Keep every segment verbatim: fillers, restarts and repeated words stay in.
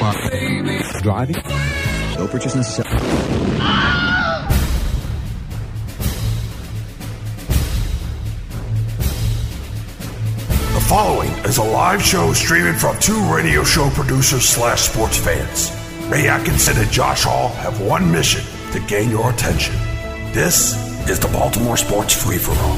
Driving. No purchase necessary. The following is a live show streaming from two radio show producers slash sports fans. Ray Atkinson and Josh Hall have one mission to gain your attention. This is the Baltimore Sports Free-For-All.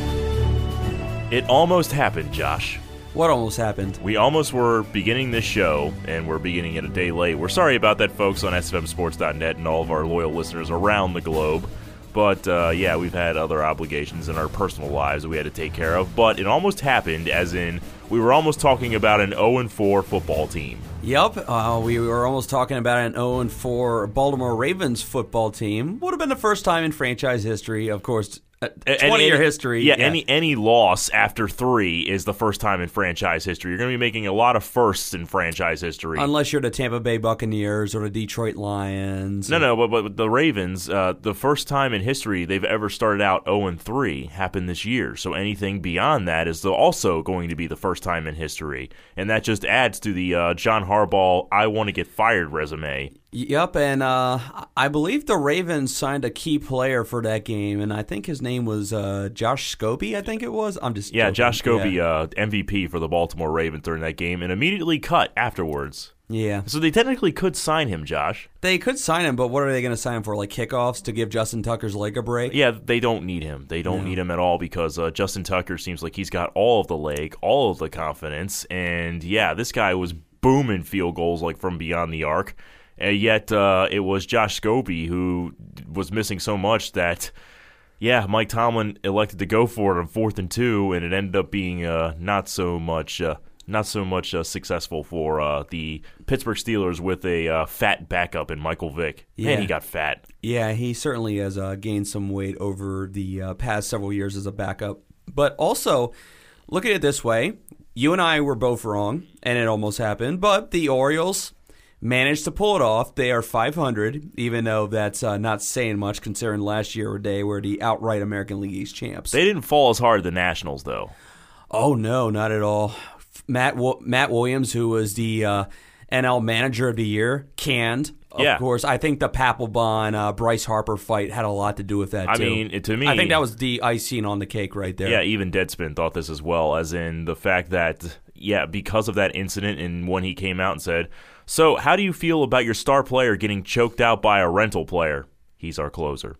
It almost happened, Josh. What almost happened? We almost were beginning this show, and we're beginning it a day late. We're sorry about that, folks, on S F M sports dot net and all of our loyal listeners around the globe. But, uh, yeah, we've had other obligations in our personal lives that we had to take care of. But it almost happened, as in we were almost talking about an oh and four football team. Yep, uh, we were almost talking about an oh and four Baltimore Ravens football team. Would have been the first time in franchise history, of course, twenty-year history. Yeah, yeah, any any loss after three is the first time in franchise history. You're going to be making a lot of firsts in franchise history. Unless you're the Tampa Bay Buccaneers or the Detroit Lions. No, no, but, but the Ravens, uh, the first time in history they've ever started out oh and three happened this year. So anything beyond that is also going to be the first time in history. And that just adds to the uh, John Harbaugh, I want to get fired resume. Yep, and uh, I believe the Ravens signed a key player for that game, and I think his name was uh, Josh Scobee, I think it was. I'm just Yeah, joking. Josh Scobee, yeah. uh, M V P for the Baltimore Ravens during that game, and immediately cut afterwards. Yeah. So they technically could sign him, Josh. They could sign him, but what are they going to sign him for, like kickoffs to give Justin Tucker's leg a break? Yeah, they don't need him. They don't No. need him at all because uh, Justin Tucker seems like he's got all of the leg, all of the confidence, and yeah, this guy was booming field goals like from beyond the arc. And yet uh, it was Josh Scobee who was missing so much that, yeah, Mike Tomlin elected to go for it on fourth and two, and it ended up being uh, not so much, uh, not so much uh, successful for uh, the Pittsburgh Steelers with a uh, fat backup in Michael Vick. Yeah. Man, he got fat. Yeah, he certainly has uh, gained some weight over the uh, past several years as a backup. But also, look at it this way. You and I were both wrong, and it almost happened, but the Orioles managed to pull it off. They are five hundred, even though that's uh, not saying much considering last year they were the outright American League East champs. They didn't fall as hard as the Nationals, though. Oh, no, not at all. Matt Matt Williams, who was the uh, N L Manager of the Year, canned. Of Yeah. course, I think the Papelbon uh, Bryce Harper fight had a lot to do with that, I too. mean, it- to me... I think that was the icing on the cake right there. Yeah, even Deadspin thought this as well, as in the fact that, yeah, because of that incident and when he came out and said, so how do you feel about your star player getting choked out by a rental player? He's our closer.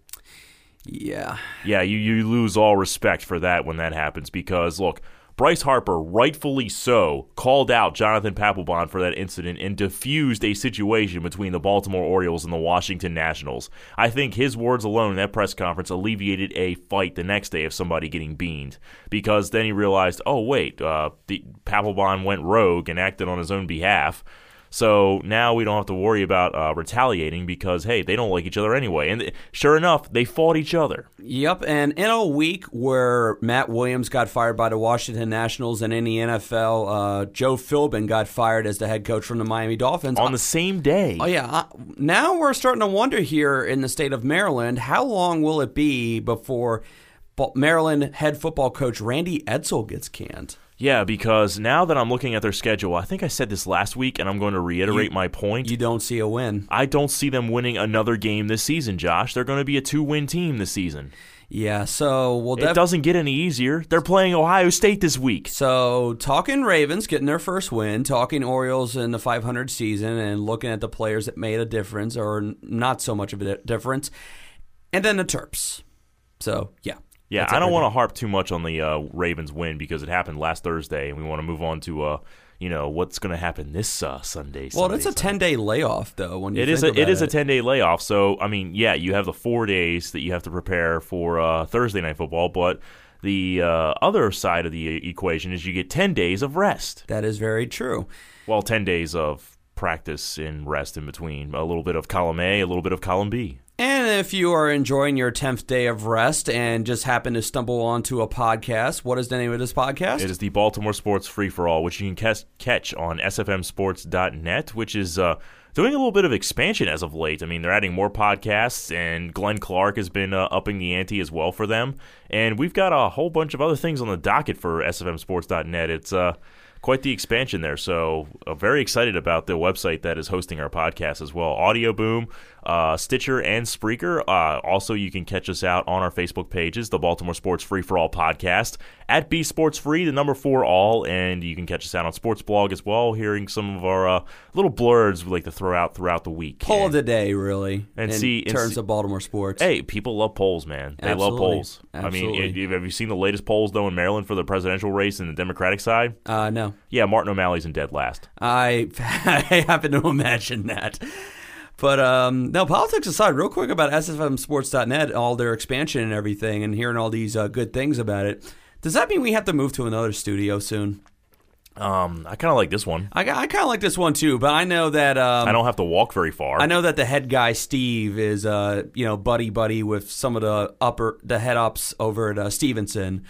Yeah. Yeah, you, you lose all respect for that when that happens because, look, Bryce Harper, rightfully so, called out Jonathan Papelbon for that incident and diffused a situation between the Baltimore Orioles and the Washington Nationals. I think his words alone in that press conference alleviated a fight the next day of somebody getting beaned because then he realized, oh, wait, uh, the, Papelbon went rogue and acted on his own behalf. So now we don't have to worry about uh, retaliating because, hey, they don't like each other anyway. And th- sure enough, they fought each other. Yep, and in a week where Matt Williams got fired by the Washington Nationals and in the N F L, uh, Joe Philbin got fired as the head coach from the Miami Dolphins. On the same day. Oh, yeah. Uh, now we're starting to wonder here in the state of Maryland, how long will it be before Maryland head football coach Randy Edsall gets canned? Yeah, because now that I'm looking at their schedule, I think I said this last week, and I'm going to reiterate You- my point. You don't see a win. I don't see them winning another game this season, Josh. They're going to be a two-win team this season. Yeah, so we'll It def- doesn't get any easier. They're playing Ohio State this week. So talking Ravens getting their first win, talking Orioles in the five hundred season, and looking at the players that made a difference or not so much of a difference, and then the Terps. So, yeah. Yeah, That's I don't everything. want to harp too much on the uh, Ravens win because it happened last Thursday, and we want to move on to uh, you know what's going to happen this uh, Sunday. Well, Sunday, it's a Sunday. ten-day layoff, though. When you It think is a about it is a ten day layoff. So I mean, yeah, you have the four days that you have to prepare for uh, Thursday night football, but the uh, other side of the equation is you get ten days of rest. That is very true. Well, ten days of practice and rest in between. A little bit of column A, a little bit of column B. And if you are enjoying your tenth day of rest and just happen to stumble onto a podcast, what is the name of this podcast? It is the Baltimore Sports Free-For-All, which you can cas- catch on S F M sports dot net, which is uh, doing a little bit of expansion as of late. I mean, they're adding more podcasts, and Glenn Clark has been uh, upping the ante as well for them. And we've got a whole bunch of other things on the docket for S F M sports dot net. It's uh, quite the expansion there. So uh, very excited about the website that is hosting our podcast as well. Audio Boom, uh, Stitcher, and Spreaker. Uh, also, you can catch us out on our Facebook pages, the Baltimore Sports Free for All podcast, at B Sports Free, the number four all, and you can catch us out on Sports Blog as well, hearing some of our uh, little blurs we like to throw out throughout the week. Poll and, of the day, really, and in see, terms and see, of Baltimore sports. Hey, people love polls, man. They Absolutely. love polls. Absolutely. I mean, have you seen the latest polls, though, in Maryland for the presidential race and the Democratic side? Uh, no. Yeah, Martin O'Malley's in dead last. I, I happen to imagine that. But, um, no, politics aside, real quick about S F M sports dot net, all their expansion and everything, and hearing all these uh, good things about it. Does that mean we have to move to another studio soon? Um, I kind of like this one. I, I kind of like this one, too, but I know that... Um, I don't have to walk very far. I know that the head guy, Steve, is, uh, you know, buddy-buddy with some of the upper the head-ups over at uh, Stevenson.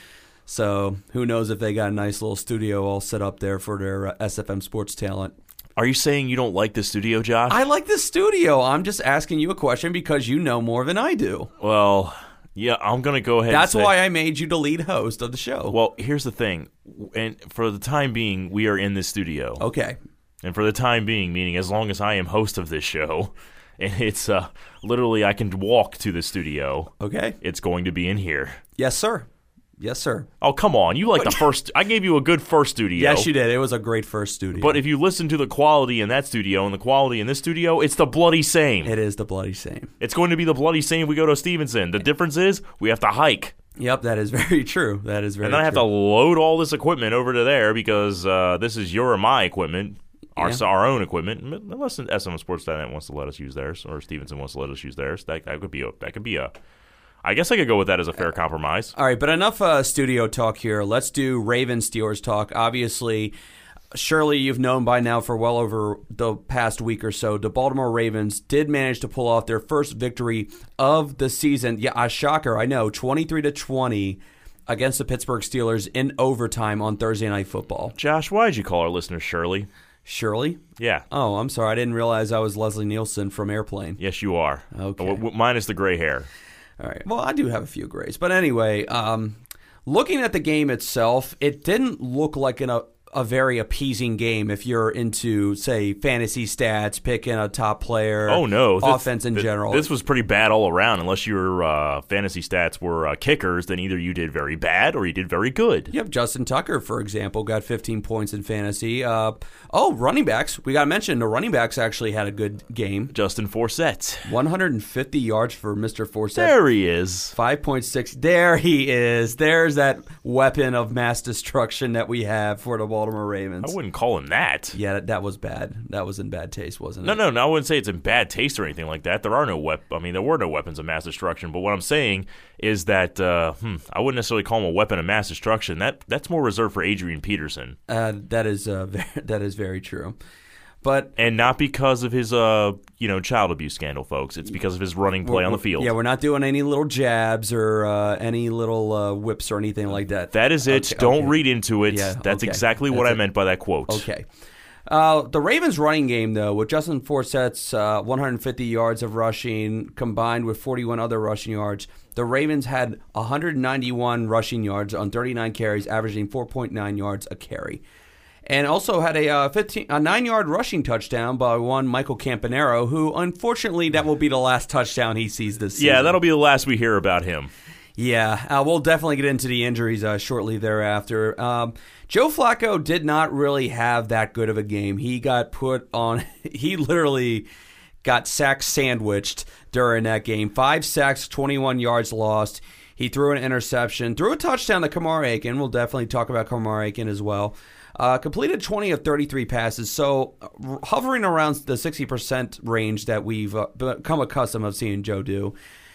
So who knows if they got a nice little studio all set up there for their uh, S F M sports talent. Are you saying you don't like the studio, Josh? I like the studio. I'm just asking you a question because you know more than I do. Well, yeah, I'm going to go ahead That's and say, why I made you the lead host of the show. Well, here's the thing. And for the time being, we are in this studio. Okay. And for the time being, meaning as long as I am host of this show, and it's uh, literally I can walk to the studio. Okay. It's going to be in here. Yes, sir. Yes, sir. Oh, come on. You like the first. I gave you a good first studio. Yes, you did. It was a great first studio. But if you listen to the quality in that studio and the quality in this studio, it's the bloody same. It is the bloody same. It's going to be the bloody same if we go to Stevenson. The difference is we have to hike. Yep, that is very true. That is very true. And then I have to load all this equipment over to there because uh, this is your or my equipment, our, Yeah. our own equipment. Unless S M M Sports dot net wants to let us use theirs or Stevenson wants to let us use theirs. That, that could be a that could be a I guess I could go with that as a fair compromise. All right, but enough uh, studio talk here. Let's do Ravens Steelers talk. Obviously, surely you've known by now for well over the past week or so, the Baltimore Ravens did manage to pull off their first victory of the season. Yeah, a shocker, I know, twenty-three to twenty against the Pittsburgh Steelers in overtime on Thursday Night Football. Josh, why did you call our listeners Shirley? Shirley? Yeah. Oh, I'm sorry. I didn't realize I was Leslie Nielsen from Airplane. Yes, you are. Okay. W- w- minus the gray hair. All right. Well, I do have a few grays. But anyway, um, looking at the game itself, it didn't look like an, a, a very appeasing game if you're into, say, fantasy stats, picking a top player, Oh, no. This- offense in th- general. This was pretty bad all around. Unless your uh, fantasy stats were uh, kickers, then either you did very bad or you did very good. Yep, Justin Tucker, for example, got fifteen points in fantasy. Uh, oh, running backs. We got to mention the running backs actually had a good game. Justin Forsett. one hundred fifty yards for Mister Forsett. There he is. five point six. There he is. There's that weapon of mass destruction that we have for the Baltimore Ravens. I wouldn't call him that. Yeah, that, that was bad. That was in bad taste, wasn't it? No, no, no. I wouldn't say it's in bad taste or anything like that. There are no wep- I mean, there were no weapons of mass destruction. But what I'm saying is that uh, hmm, I wouldn't necessarily call him a weapon of mass destruction. That that's more reserved for Adrian Peterson, Uh, that is uh, very, that is very true. But and not because of his uh, you know, child abuse scandal, folks. It's because of his running play on the field. yeah, we're not doing any little jabs or uh, any little uh, whips or anything like that. That is it. Okay, Don't okay. read into it. Yeah, That's okay. exactly what That's I it. meant by that quote. Okay. Uh, the Ravens' running game, though, with Justin Forsett's uh, one hundred fifty yards of rushing combined with forty-one other rushing yards, the Ravens had one hundred ninety-one rushing yards on thirty-nine carries, averaging four point nine yards a carry. And also had a uh, fifteen, a nine-yard rushing touchdown by one Michael Campanaro, who, unfortunately, that will be the last touchdown he sees this season. Yeah, that'll be the last we hear about him. Yeah, uh, we'll definitely get into the injuries uh, shortly thereafter. Um, Joe Flacco did not really have that good of a game. He got put on, he literally got sack sandwiched during that game. Five sacks, twenty-one yards lost. He threw an interception, threw a touchdown to Kamar Aiken. We'll definitely talk about Kamar Aiken as well. Uh, completed twenty of thirty-three passes, so uh, hovering around the sixty percent range that we've uh, become accustomed of seeing Joe do.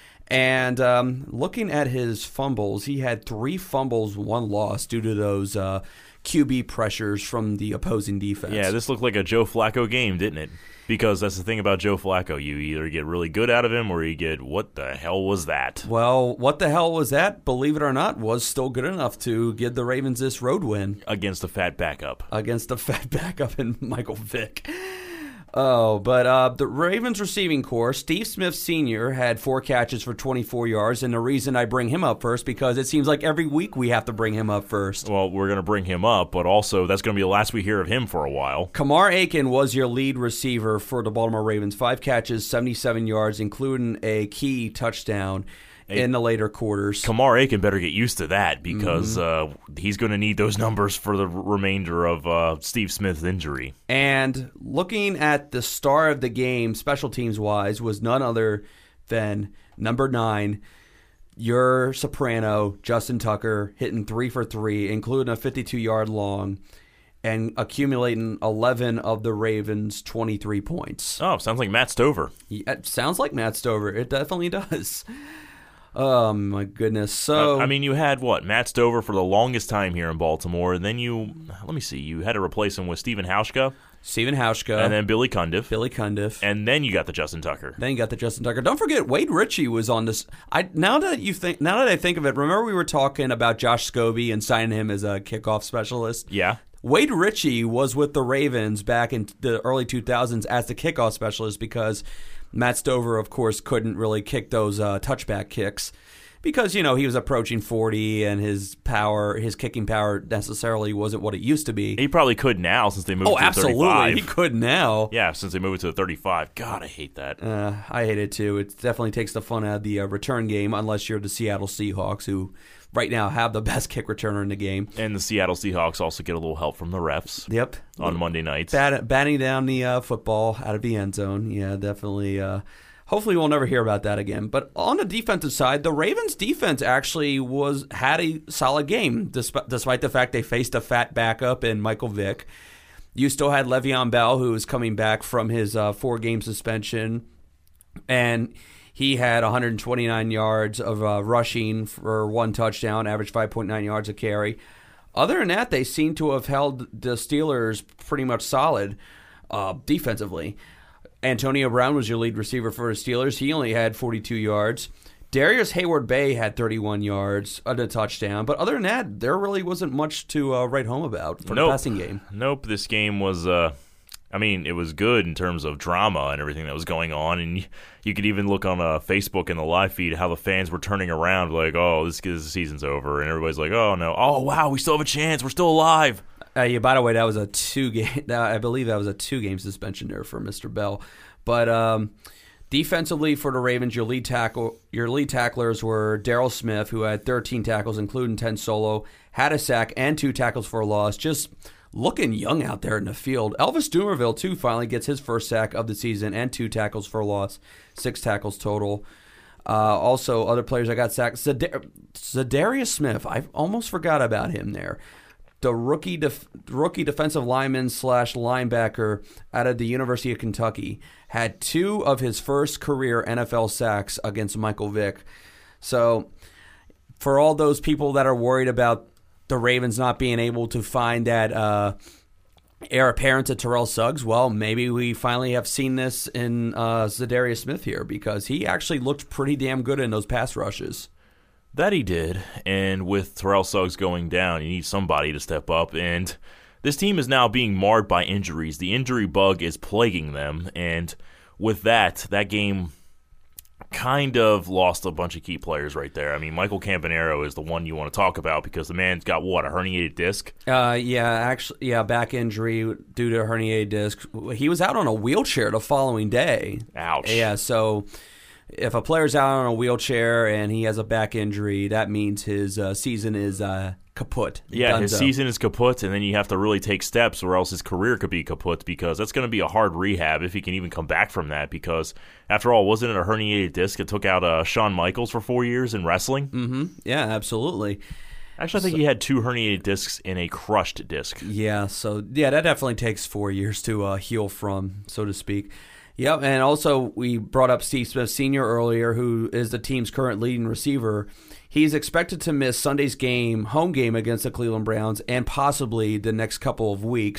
And um, looking at his fumbles, he had three fumbles, one loss due to those uh, Q B pressures from the opposing defense. Yeah, this looked like a Joe Flacco game, didn't it? Because that's the thing about Joe Flacco. You either get really good out of him or you get, what the hell was that? Well, what the hell was that? Believe it or not, was still good enough to give the Ravens this road win Against a fat backup. against the fat backup in Michael Vick. Oh, but uh, the Ravens receiving corps, Steve Smith Senior had four catches for twenty-four yards, and the reason I bring him up first, because it seems like every week we have to bring him up first. Well, we're going to bring him up, but also that's going to be the last we hear of him for a while. Kamar Aiken was your lead receiver for the Baltimore Ravens. Five catches, seventy-seven yards, including a key touchdown in the later quarters. Kamar Aiken better get used to that because mm-hmm. uh, he's going to need those numbers for the remainder of uh, Steve Smith's injury. And looking at the star of the game, special teams-wise, was none other than number nine, your soprano, Justin Tucker, hitting three for three, including a fifty-two-yard long, and accumulating eleven of the Ravens' twenty-three points. Oh, sounds like Matt Stover. Yeah, it sounds like Matt Stover. It definitely does. Oh, my goodness. So uh, I mean, you had, what, Matt Stover for the longest time here in Baltimore, and then you, let me see, you had to replace him with Stephen Hauschka. Stephen Hauschka. And then Billy Cundiff. Billy Cundiff. And then you got the Justin Tucker. Then you got the Justin Tucker. Don't forget, Wade Ritchie was on this. I Now that you think, now that I think of it, remember we were talking about Josh Scobie and signing him as a kickoff specialist? Yeah. Wade Ritchie was with the Ravens back in the early two thousands as the kickoff specialist because Matt Stover, of course, couldn't really kick those uh, touchback kicks. Because, you know, he was approaching forty and his power, his kicking power necessarily wasn't what it used to be. He probably could now since they moved oh, to the absolutely. thirty-five. He could now. Yeah, since they moved to the thirty-five. God, I hate that. Uh, I hate it too. It definitely takes the fun out of the uh, return game unless you're the Seattle Seahawks, who right now have the best kick returner in the game. And the Seattle Seahawks also get a little help from the refs. Yep. On Monday nights. Bat- batting down the uh, football out of the end zone. Yeah, definitely. Uh, Hopefully we'll never hear about that again. But on the defensive side, the Ravens' defense actually was had a solid game, despite, despite the fact they faced a fat backup in Michael Vick. You still had Le'Veon Bell, who was coming back from his uh, four-game suspension, and he had one hundred twenty-nine yards of uh, rushing for one touchdown, average five point nine yards a carry. Other than that, they seem to have held the Steelers pretty much solid uh, defensively. Antonio Brown was your lead receiver for the Steelers. He only had forty-two yards. Darius Hayward-Bay had thirty-one yards and a touchdown. But other than that, there really wasn't much to uh, write home about for nope. the passing game. Nope. This game was, uh, I mean, it was good in terms of drama and everything that was going on. And you, you could even look on uh, Facebook in the live feed how the fans were turning around like, oh, this, this season's over. And everybody's like, oh, no. Oh, wow, we still have a chance. We're still alive. Uh, yeah, by the way, that was a two-game. I believe that was a two-game suspension there for Mister Bell. But um, defensively for the Ravens, your lead tackle, your lead tacklers were Darryl Smith, who had thirteen tackles, including ten solo, had a sack and two tackles for a loss. Just looking young out there in the field. Elvis Dumerville too finally gets his first sack of the season and two tackles for a loss, six tackles total. Uh, also, other players I got sacked. Zadar- Zadarius Smith, I almost forgot about him there. The rookie def- rookie defensive lineman slash linebacker out of the University of Kentucky had two of his first career N F L sacks against Michael Vick. So for all those people that are worried about the Ravens not being able to find that uh, heir apparent to Terrell Suggs, well, maybe we finally have seen this in uh, Zadarius Smith here because he actually looked pretty damn good in those pass rushes. That he did, and with Terrell Suggs going down, you need somebody to step up, and this team is now being marred by injuries. The injury bug is plaguing them, and with that, that game kind of lost a bunch of key players right there. I mean, Michael Campanaro is the one you want to talk about because the man's got, what, a herniated disc? Uh, yeah, actually, yeah, back injury due to a herniated disc. He was out on a wheelchair the following day. Ouch. Yeah, so if a player's out on a wheelchair and he has a back injury, that means his uh, season is uh, kaput. Yeah, Dunzo. His season is kaput, and then you have to really take steps or else his career could be kaput because that's going to be a hard rehab if he can even come back from that because, after all, wasn't it a herniated disc that took out uh, Shawn Michaels for four years in wrestling? Mm-hmm. Yeah, absolutely. Actually, I think so, he had two herniated discs in a crushed disc. Yeah, so, yeah, that definitely takes four years to uh, heal from, so to speak. Yep, and also we brought up Steve Smith Senior earlier, who is the team's current leading receiver. He's expected to miss Sunday's game, home game against the Cleveland Browns, and possibly the next couple of weeks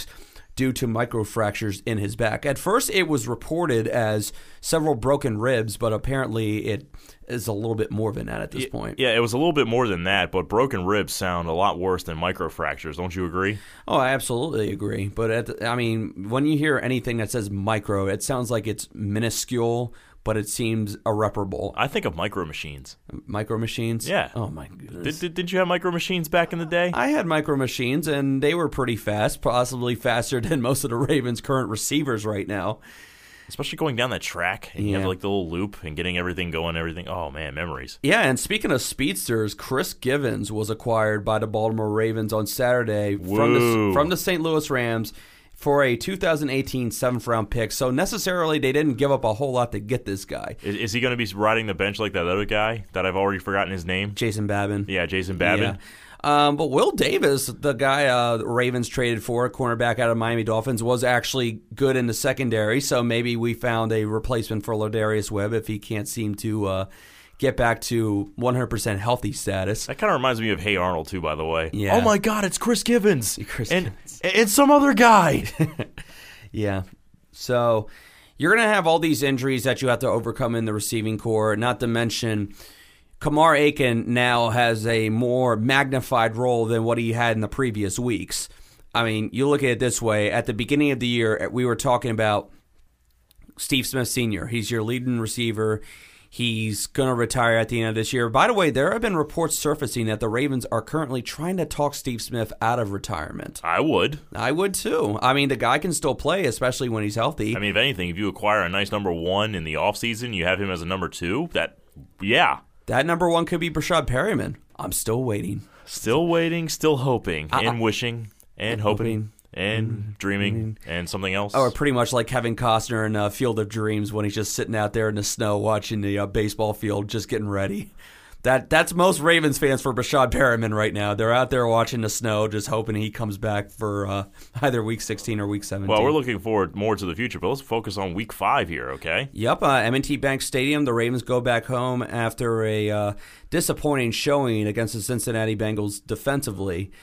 due to microfractures in his back. At first, it was reported as several broken ribs, but apparently it is a little bit more than that at this point. Yeah, it was a little bit more than that, but broken ribs sound a lot worse than microfractures. Don't you agree? Oh, I absolutely agree. But, at the, I mean, when you hear anything that says micro, it sounds like it's minuscule, but it seems irreparable. I think of micro machines. Micro machines? Yeah. Oh, my goodness. Did, did, did you have micro machines back in the day? I had micro machines, and they were pretty fast, possibly faster than most of the Ravens' current receivers right now. Especially going down that track, and you Yeah. have like the little loop and getting everything going, everything. Oh, man, memories. Yeah, and speaking of speedsters, Chris Givens was acquired by the Baltimore Ravens on Saturday from the, Whoa. from the Saint Louis Rams for a two thousand eighteen seventh-round pick. So necessarily they didn't give up a whole lot to get this guy. Is, is he going to be riding the bench like that other guy that I've already forgotten his name? Jason Babin. Yeah, Jason Babin. Yeah. Um, but Will Davis, the guy uh, the Ravens traded for, cornerback out of Miami Dolphins, was actually good in the secondary. So maybe we found a replacement for Ladarius Webb if he can't seem to uh, get back to one hundred percent healthy status. That kind of reminds me of Hey Arnold, too, by the way. Yeah. Oh, my God, it's Chris Givens. Chris and, Givens. and some other guy. Yeah. So you're going to have all these injuries that you have to overcome in the receiving core, not to mention Kamar Aiken now has a more magnified role than what he had in the previous weeks. I mean, you look at it this way. At the beginning of the year, we were talking about Steve Smith Senior He's your leading receiver. He's going to retire at the end of this year. By the way, there have been reports surfacing that the Ravens are currently trying to talk Steve Smith out of retirement. I would. I would too. I mean, the guy can still play, especially when he's healthy. I mean, if anything, if you acquire a nice number one in the offseason, you have him as a number two, that, yeah. That number one could be Brashad Perryman. I'm still waiting. Still waiting, still hoping, I- and wishing, and hoping, hoping, and dreaming, and something else. Or pretty much like Kevin Costner in uh, Field of Dreams when he's just sitting out there in the snow watching the uh, baseball field, just getting ready. That That's most Ravens fans for Brashad Perriman right now. They're out there watching the snow, just hoping he comes back for uh, either Week sixteen or Week seventeen. Well, we're looking forward more to the future, but let's focus on Week five here, okay? Yep, uh, M and T Bank Stadium. The Ravens go back home after a uh, disappointing showing against the Cincinnati Bengals defensively.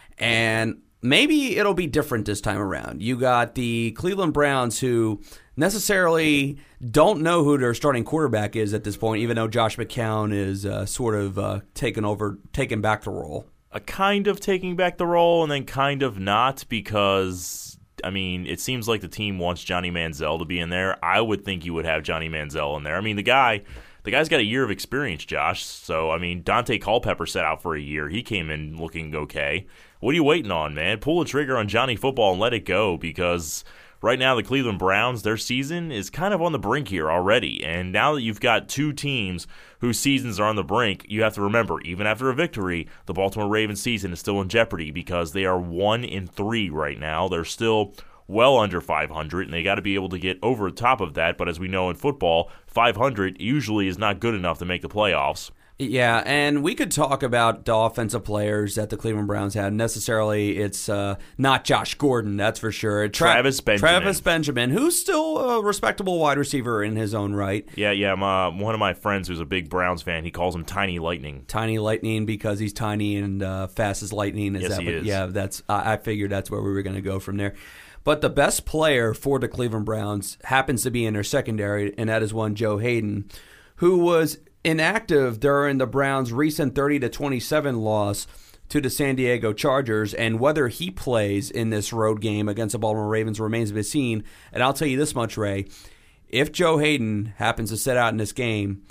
And maybe it'll be different this time around. You got the Cleveland Browns, who necessarily don't know who their starting quarterback is at this point, even though Josh McCown is uh, sort of uh, taken over, taken back the role. A kind of taking back the role and then kind of not, because, I mean, it seems like the team wants Johnny Manziel to be in there. I would think you would have Johnny Manziel in there. I mean, the guy... The guy's got a year of experience, Josh. So, I mean, Dante Culpepper sat out for a year. He came in looking okay. What are you waiting on, man? Pull the trigger on Johnny Football and let it go, because right now the Cleveland Browns, their season is kind of on the brink here already. And now that you've got two teams whose seasons are on the brink, you have to remember, even after a victory, the Baltimore Ravens season is still in jeopardy because they are one in three right now. They're still well under five hundred, and they got to be able to get over the top of that. But as we know in football, five hundred usually is not good enough to make the playoffs. Yeah, and we could talk about the offensive players that the Cleveland Browns had. Necessarily, it's uh, not Josh Gordon, that's for sure. Tra- Travis Benjamin. Travis Benjamin, who's still a respectable wide receiver in his own right. Yeah, yeah. My, one of my friends who's a big Browns fan, he calls him Tiny Lightning. Tiny Lightning because he's tiny and uh, fast as lightning. Is Yes, that he what- is. Yeah, that's. I, I figured that's where we were going to go from there. But the best player for the Cleveland Browns happens to be in their secondary, and that is one Joe Hayden, who was inactive during the Browns' recent thirty to twenty-seven loss to the San Diego Chargers, and whether he plays in this road game against the Baltimore Ravens remains to be seen. And I'll tell you this much, Ray, if Joe Hayden happens to sit out in this game,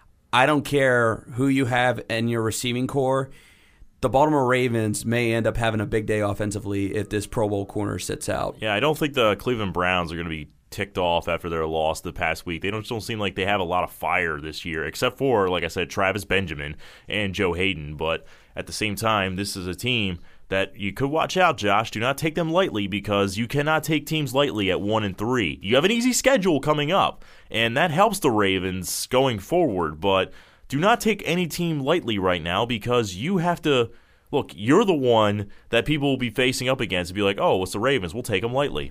I don't care who you have in your receiving core, the Baltimore Ravens may end up having a big day offensively if this Pro Bowl corner sits out. Yeah, I don't think the Cleveland Browns are going to be ticked off after their loss the past week. They don't, don't seem like they have a lot of fire this year, except for, like I said, Travis Benjamin and Joe Hayden. But at the same time, this is a team that you could watch out, Josh. Do not take them lightly, because you cannot take teams lightly at one and three. You have an easy schedule coming up, and that helps the Ravens going forward. But do not take any team lightly right now, because you have to look. You're the one that people will be facing up against and be like, "Oh, it's the Ravens. We'll take them lightly."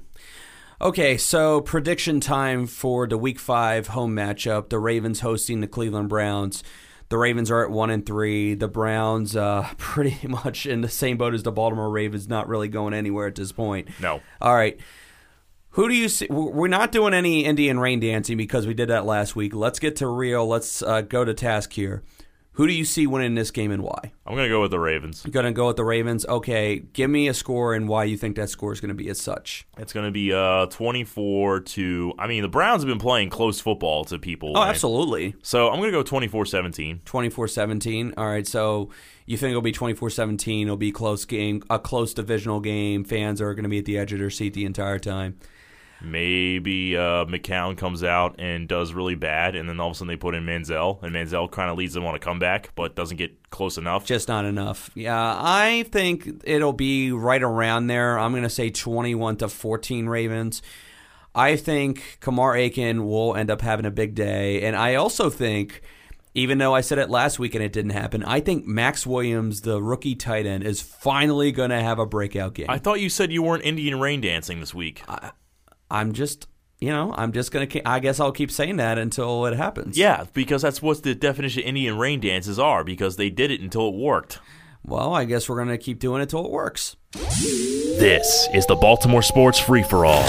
Okay, so prediction time for the Week five home matchup, the Ravens hosting the Cleveland Browns. The Ravens are at one and three. The Browns, uh, pretty much in the same boat as the Baltimore Ravens, not really going anywhere at this point. No. All right. Who do you see? We're not doing any Indian rain dancing because we did that last week. Let's get to real. Let's uh, go to task here. Who do you see winning this game and why? I'm going to go with the Ravens. You're going to go with the Ravens? Okay. Give me a score and why you think that score is going to be as such. It's going to be uh, twenty-four to... I mean, the Browns have been playing close football to people. Oh, right? absolutely. So I'm going to go twenty-four seventeen. twenty-four seventeen. All right, so you think it'll be twenty-four seventeen. It'll be close game, a close divisional game. Fans are going to be at the edge of their seat the entire time. Maybe uh, McCown comes out and does really bad, and then all of a sudden they put in Manziel, and Manziel kind of leads them on a comeback, but doesn't get close enough. Just not enough. Yeah, I think it'll be right around there. I'm going to say twenty-one to fourteen Ravens. I think Kamar Aiken will end up having a big day, and I also think, even though I said it last week and it didn't happen, I think Max Williams, the rookie tight end, is finally going to have a breakout game. I thought you said you weren't Indian rain dancing this week. I, I'm just, you know, I'm just going to, I guess I'll keep saying that until it happens. Yeah, because that's what the definition of Indian rain dances are, because they did it until it worked. Well, I guess we're going to keep doing it until it works. This is the Baltimore Sports Free-For-All.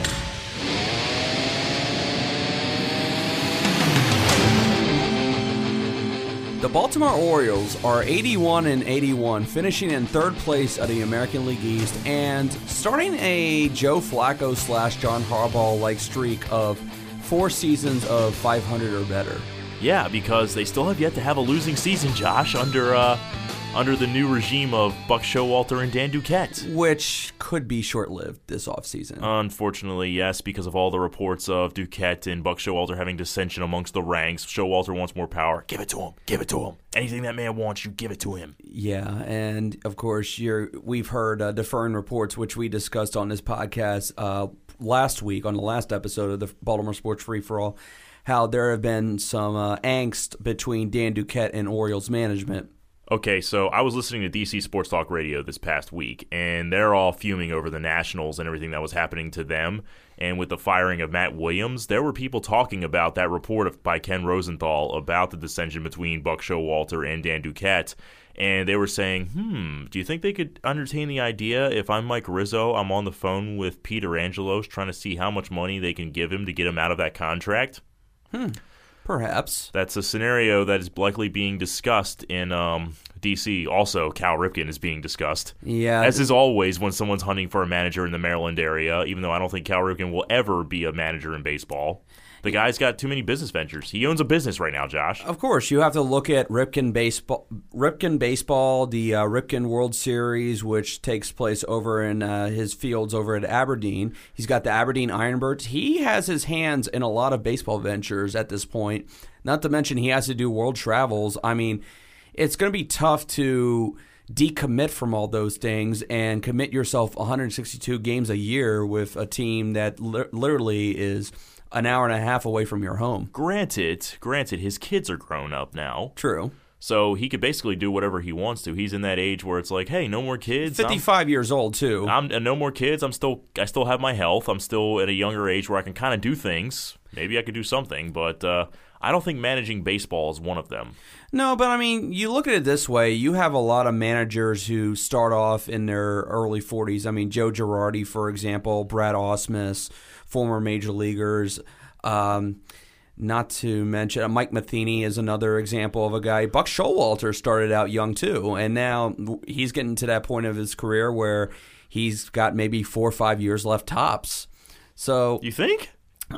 The Baltimore Orioles are eighty-one and eighty-one, finishing in third place of the American League East and starting a Joe Flacco slash John Harbaugh-like streak of four seasons of five hundred or better. Yeah, because they still have yet to have a losing season, Josh, under uh, under the new regime of Buck Showalter and Dan Duquette. Which could be short-lived this offseason. Unfortunately, yes, because of all the reports of Duquette and Buck Showalter having dissension amongst the ranks. Showalter wants more power. Give it to him. Give it to him. Anything that man wants, you give it to him. Yeah, and of course, you're, we've heard uh, deferring reports, which we discussed on this podcast uh, last week, on the last episode of the Baltimore Sports Free-For-All, how there have been some uh, angst between Dan Duquette and Orioles management. Okay, so I was listening to D C Sports Talk Radio this past week, and they're all fuming over the Nationals and everything that was happening to them. And with the firing of Matt Williams, there were people talking about that report of, by Ken Rosenthal about the dissension between Buck Showalter and Dan Duquette. And they were saying, hmm, do you think they could entertain the idea if I'm Mike Rizzo, I'm on the phone with Peter Angelos trying to see how much money they can give him to get him out of that contract? Hmm. Perhaps. That's a scenario that is likely being discussed in um, D C. Also, Cal Ripken is being discussed. Yeah. As is always when someone's hunting for a manager in the Maryland area, even though I don't think Cal Ripken will ever be a manager in baseball. The guy's got too many business ventures. He owns a business right now, Josh. Of course, you have to look at Ripken baseball, Ripken baseball, the uh, Ripken World Series, which takes place over in uh, his fields over at Aberdeen. He's got the Aberdeen Ironbirds. He has his hands in a lot of baseball ventures at this point. Not to mention he has to do world travels. I mean, it's going to be tough to decommit from all those things and commit yourself one hundred sixty-two games a year with a team that li- literally is an hour and a half away from your home. Granted, granted, his kids are grown up now. True. So he could basically do whatever he wants to. He's in that age where it's like, hey, no more kids. fifty-five I'm, years old too. I'm uh, no more kids. I'm still, I still have my health. I'm still at a younger age where I can kind of do things. Maybe I could do something, but uh, I don't think managing baseball is one of them. No, but I mean, you look at it this way. You have a lot of managers who start off in their early forties. I mean, Joe Girardi, for example, Brad Ausmus, former major leaguers. Um, not to mention, uh, Mike Matheny is another example of a guy. Buck Showalter started out young too, and now he's getting to that point of his career where he's got maybe four or five years left tops. So you think?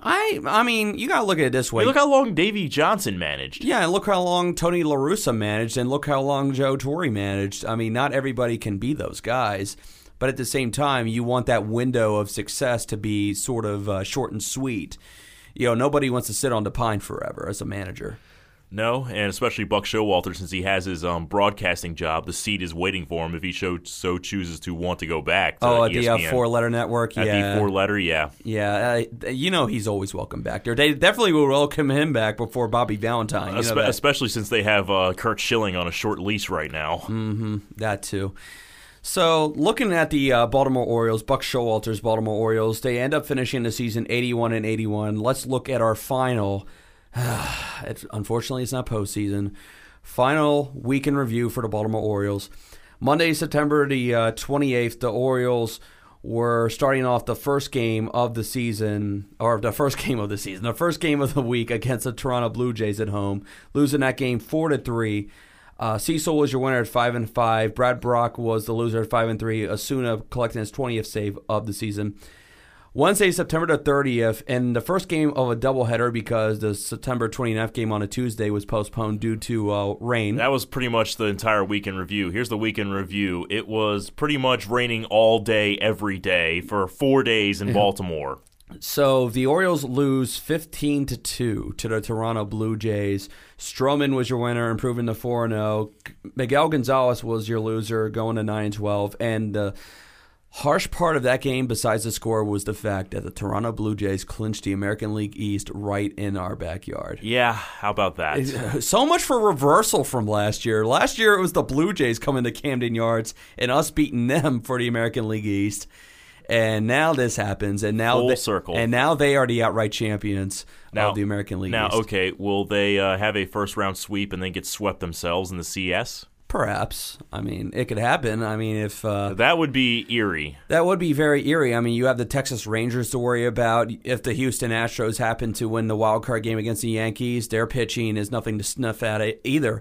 I I mean, you got to look at it this way. Hey, look how long Davey Johnson managed. Yeah, and look how long Tony La Russa managed, and look how long Joe Torre managed. I mean, not everybody can be those guys, but at the same time, you want that window of success to be sort of uh, short and sweet. You know, nobody wants to sit on the pine forever as a manager. No, and especially Buck Showalter, since he has his um, broadcasting job, the seat is waiting for him if he show, so chooses to want to go back to oh, at E S P N. the uh, four-letter network, At yeah. the four-letter, yeah. Yeah, uh, you know he's always welcome back there. They definitely will welcome him back before Bobby Valentine. You Espe- know that. Especially since they have uh, Kurt Schilling on a short lease right now. Mm-hmm, that too. So, looking at the uh, Baltimore Orioles, Buck Showalter's Baltimore Orioles, they end up finishing the season eighty-one and eighty-one. Let's look at our final. It's, unfortunately, it's not postseason. Final week in review for the Baltimore Orioles. Monday, September the uh, twenty-eighth, the Orioles were starting off the first game of the season, or the first game of the season, the first game of the week against the Toronto Blue Jays at home, losing that game four to three. Uh, Cecil was your winner at five and five. Brad Brock was the loser at five and three. Osuna collecting his twentieth save of the season. Wednesday, September the thirtieth, and the first game of a doubleheader because the September twenty-ninth game on a Tuesday was postponed due to uh, rain. That was pretty much the entire week in review. Here's the week in review. It was pretty much raining all day, every day for four days in Baltimore. So the Orioles lose fifteen to two to the Toronto Blue Jays. Stroman was your winner, improving to four and oh. Miguel Gonzalez was your loser, going to nine and twelve. And the harsh part of that game, besides the score, was the fact that the Toronto Blue Jays clinched the American League East right in our backyard. Yeah, how about that? So much for reversal from last year. Last year it was the Blue Jays coming to Camden Yards and us beating them for the American League East. And now this happens, and now Full they, circle. and now they are the outright champions now, of the American League Now, East. okay, will they uh, have a first-round sweep and then get swept themselves in the C S? Perhaps. I mean, it could happen. I mean, if uh, that would be eerie. That would be very eerie. I mean, you have the Texas Rangers to worry about. If the Houston Astros happen to win the wild card game against the Yankees, their pitching is nothing to snuff at either.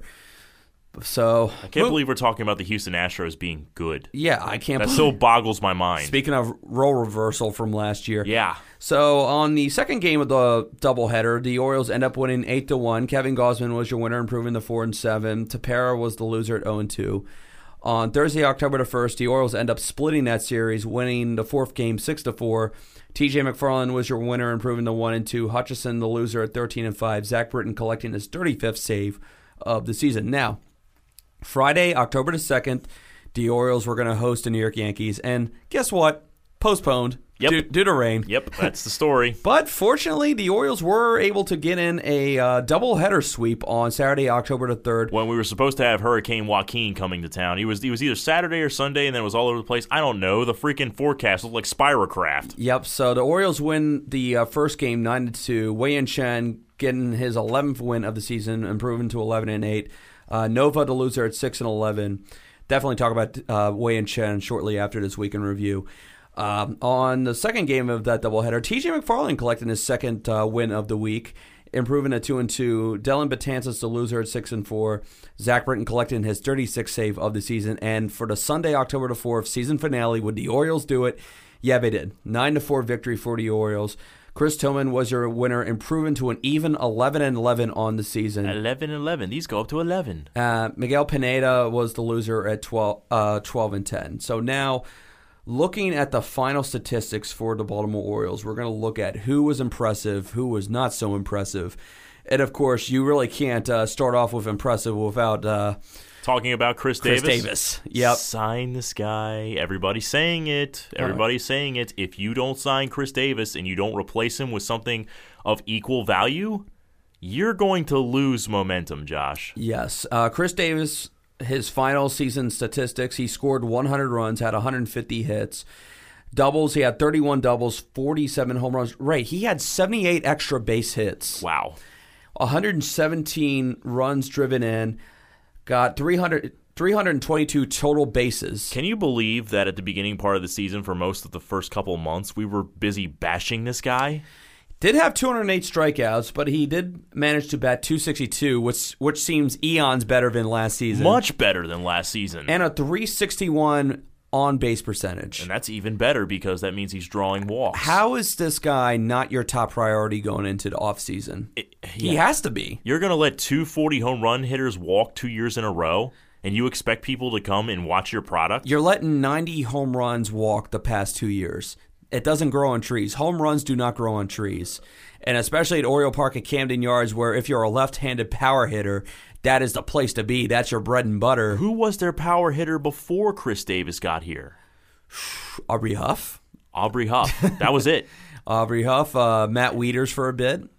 So I can't well, believe we're talking about the Houston Astros being good. Yeah, I can't. That believe, still boggles my mind. Speaking of role reversal from last year, yeah. So on the second game of the doubleheader, the Orioles end up winning eight to one. Kevin Gausman was your winner, improving to four and seven. Tepera was the loser at zero and two. On Thursday, October the first, the Orioles end up splitting that series, winning the fourth game six to four. T J McFarland was your winner, improving to one and two. Hutchison the loser at thirteen and five. Zach Britton collecting his thirty-fifth save of the season. Now, Friday, October the second, the Orioles were going to host the New York Yankees, and guess what? Postponed yep. due, due to rain. Yep, that's the story. But fortunately, the Orioles were able to get in a uh, doubleheader sweep on Saturday, October the third. When we were supposed to have Hurricane Joaquin coming to town. He was he was either Saturday or Sunday, and then it was all over the place. I don't know. The freaking forecast looked like Spirocraft. Yep, so the Orioles win the uh, first game nine to two. Wei-Yin Chen getting his eleventh win of the season, improving to eleven and eight. Uh, Nova, the loser, at six and eleven. Definitely talk about uh, Wei-Yin Chen shortly after this week in review. Um, on the second game of that doubleheader, T J McFarland collecting his second uh, win of the week, improving to two and two. Dylan Betances, the loser, at six and four. Zach Britton collecting his thirty-sixth save of the season. And for the Sunday, October the fourth season finale, would the Orioles do it? Yeah, they did. nine to four victory for the Orioles. Chris Tillman was your winner, improving to an even eleven and eleven on the season. eleven and eleven. These go up to eleven. Uh, Miguel Pineda was the loser at twelve, uh, twelve and ten. So now, looking at the final statistics for the Baltimore Orioles, we're going to look at who was impressive, who was not so impressive. And, of course, you really can't uh, start off with impressive without uh, talking about Chris, Chris Davis. Davis. Yep. Sign this guy. Everybody's saying it. Everybody's uh, saying it. If you don't sign Chris Davis and you don't replace him with something of equal value, you're going to lose momentum, Josh. Yes. Uh, Chris Davis, his final season statistics, he scored one hundred runs, had one hundred fifty hits. Doubles, he had thirty-one doubles, forty-seven home runs. Right, he had seventy-eight extra base hits. Wow. one hundred seventeen runs driven in. Got three hundred, three hundred twenty-two total bases. Can you believe that at the beginning part of the season, for most of the first couple of months, we were busy bashing this guy? Did have two hundred eight strikeouts, but he did manage to bat two sixty-two, which which seems eons better than last season. Much better than last season. And a three sixty-one on-base percentage. And that's even better because that means he's drawing walks. How is this guy not your top priority going into the offseason? It, yeah. He has to be. You're going to let two forty home run hitters walk two years in a row, and you expect people to come and watch your product? You're letting ninety home runs walk the past two years. It doesn't grow on trees. Home runs do not grow on trees. And especially at Oriole Park at Camden Yards, where if you're a left-handed power hitter, that is the place to be. That's your bread and butter. Who was their power hitter before Chris Davis got here? Aubrey Huff. Aubrey Huff. That was it. Aubrey Huff. Uh, Matt Wieters for a bit.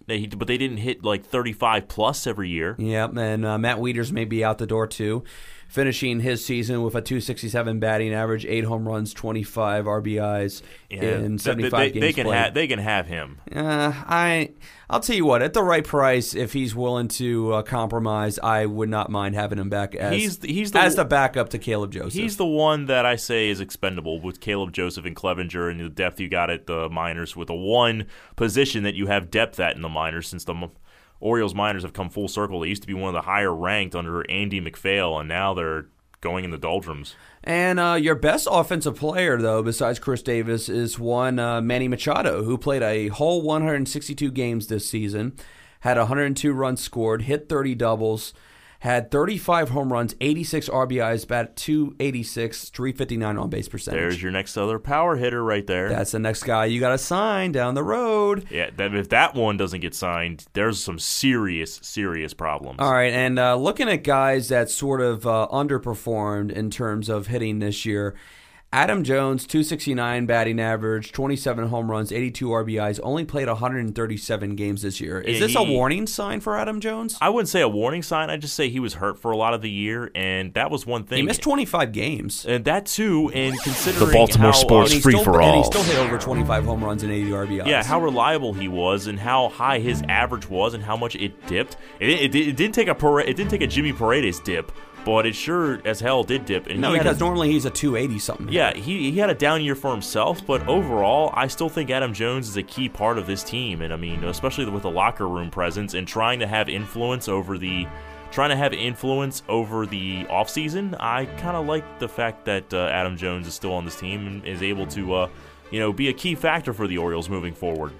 They, but they didn't hit like thirty-five plus every year. Yep, and uh, Matt Wieters may be out the door too, finishing his season with a two sixty-seven batting average, eight home runs, twenty-five R B Is Yeah. in seventy-five they, they, games they can played. have they can have him. Uh, I, I'll tell you what, at the right price, if he's willing to uh, compromise, I would not mind having him back as He's he's the as the backup to Caleb Joseph. He's the one that I say is expendable with Caleb Joseph and Clevenger and the depth you got at the minors with the one position that you have depth at in the minors since the Orioles minors have come full circle. They used to be one of the higher ranked under Andy McPhail, and now they're going in the doldrums. And uh, your best offensive player, though, besides Chris Davis, is one uh, Manny Machado, who played a whole one hundred sixty-two games this season, had one hundred two runs scored, hit thirty doubles, had thirty-five home runs, eighty-six R B Is, batted two eighty-six, three fifty-nine on base percentage. There's your next other power hitter right there. That's the next guy you got to sign down the road. Yeah, that, if that one doesn't get signed, there's some serious, serious problems. All right, and uh, looking at guys that sort of uh, underperformed in terms of hitting this year, Adam Jones, two sixty-nine batting average, twenty-seven home runs, eighty-two R B Is, only played one hundred thirty-seven games this year. Is Yeah, this he- a warning sign for Adam Jones? I wouldn't say a warning sign. I'd just say he was hurt for a lot of the year, and that was one thing. He missed twenty-five games. And that too, and considering The Baltimore how, sports uh, And he free still- for And he all. still hit over twenty-five home runs and eighty R B Is. Yeah, how reliable he was, and how high his average was, and how much it dipped. It, it, it didn't take a Pare- it didn't take a Jimmy Paredes dip, but it sure as hell did dip. And No, he had because a, normally he's a two eighty something. yeah, he he had a down year for himself, but overall, I still think Adam Jones is a key part of this team, and I mean, especially with the locker room presence and trying to have influence over the. Trying to have influence over the offseason, I kind of like the fact that uh, Adam Jones is still on this team and is able to, uh, you know, be a key factor for the Orioles moving forward.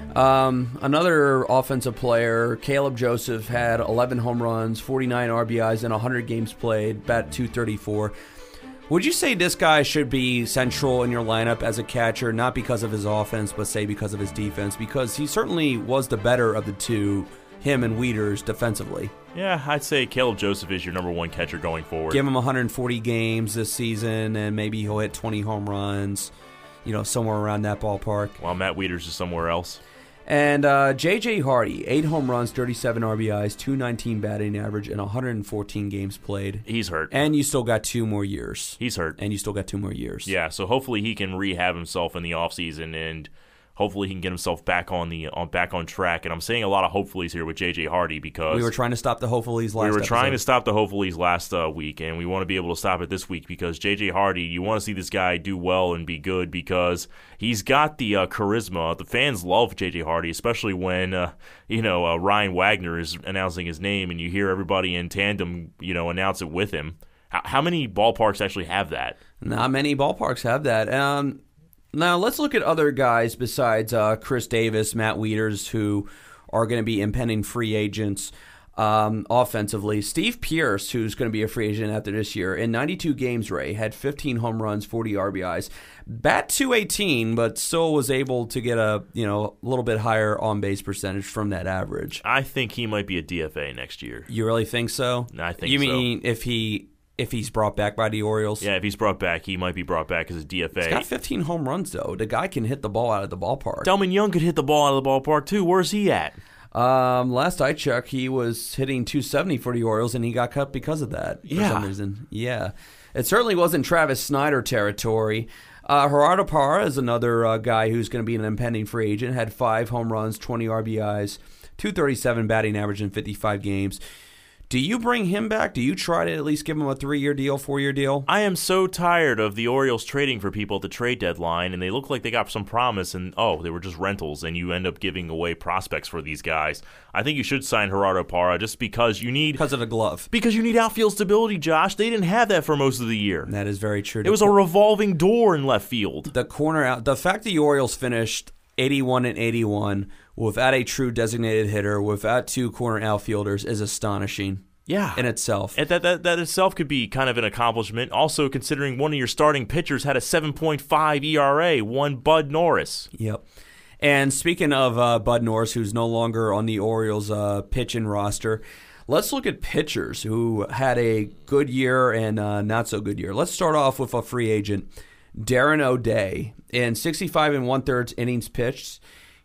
Um, another offensive player, Caleb Joseph, had eleven home runs, forty-nine R B Is, and one hundred games played, bat two thirty-four. Would you say this guy should be central in your lineup as a catcher, not because of his offense, but say because of his defense? Because he certainly was the better of the two, him and Wieters, defensively. Yeah, I'd say Caleb Joseph is your number one catcher going forward. Give him one hundred forty games this season, and maybe he'll hit twenty home runs, you know, somewhere around that ballpark. While Matt Wieters is somewhere else. And uh, J J Hardy, eight home runs, thirty-seven R B Is, two nineteen batting average, and one hundred fourteen games played. He's hurt. And you still got two more years. He's hurt. And you still got two more years. Yeah, so hopefully he can rehab himself in the offseason, and hopefully he can get himself back on the on back on track. And I'm saying a lot of hopefullys here with J J Hardy because We were trying to stop the hopefullys last we were trying to episode. stop the hopefullys last uh, week, and we want to be able to stop it this week because J J Hardy, you want to see this guy do well and be good because he's got the uh, charisma. The fans love J J Hardy, especially when uh, you know uh, Ryan Wagner is announcing his name, and you hear everybody in tandem, you know, announce it with him. How, how many ballparks actually have that? Not many ballparks have that. Um, now, let's look at other guys besides uh, Chris Davis, Matt Wieters, who are going to be impending free agents um, offensively. Steve Pearce, who's going to be a free agent after this year, in ninety-two games, Ray, had fifteen home runs, forty R B Is, bat two eighteen, but still was able to get a you know a little bit higher on-base percentage from that average. I think he might be a D F A next year. You really think so? I think You so. mean if he if he's brought back by the Orioles? Yeah, if he's brought back, he might be brought back as a D F A. He's got fifteen home runs, though. The guy can hit the ball out of the ballpark. Delman Young could hit the ball out of the ballpark, too. Where's he at? Um, last I checked, he was hitting two seventy for the Orioles, and he got cut because of that for Yeah. some reason. Yeah. It certainly wasn't Travis Snyder territory. Uh, Gerardo Parra is another uh, guy who's going to be an impending free agent. Had five home runs, twenty R B Is, two thirty-seven batting average in fifty-five games. Do you bring him back? Do you try to at least give him a three-year deal, four-year deal? I am so tired of the Orioles trading for people at the trade deadline, and they look like they got some promise, and oh, they were just rentals, and you end up giving away prospects for these guys. I think you should sign Gerardo Parra just because you need Because of the glove. because you need outfield stability, Josh. They didn't have that for most of the year. That is very true. It was a revolving door in left field. the corner out. The fact that the Orioles finished eighty-one and eighty-one without a true designated hitter, without two corner outfielders, is astonishing. Yeah. in itself. And that, that that itself could be kind of an accomplishment. Also, considering one of your starting pitchers had a seven point five E R A, one Bud Norris. Yep. And speaking of uh, Bud Norris, who's no longer on the Orioles' uh, pitching roster, let's look at pitchers who had a good year and uh, not so good year. Let's start off with a free agent, Darren O'Day. In sixty-five and one-thirds innings pitched,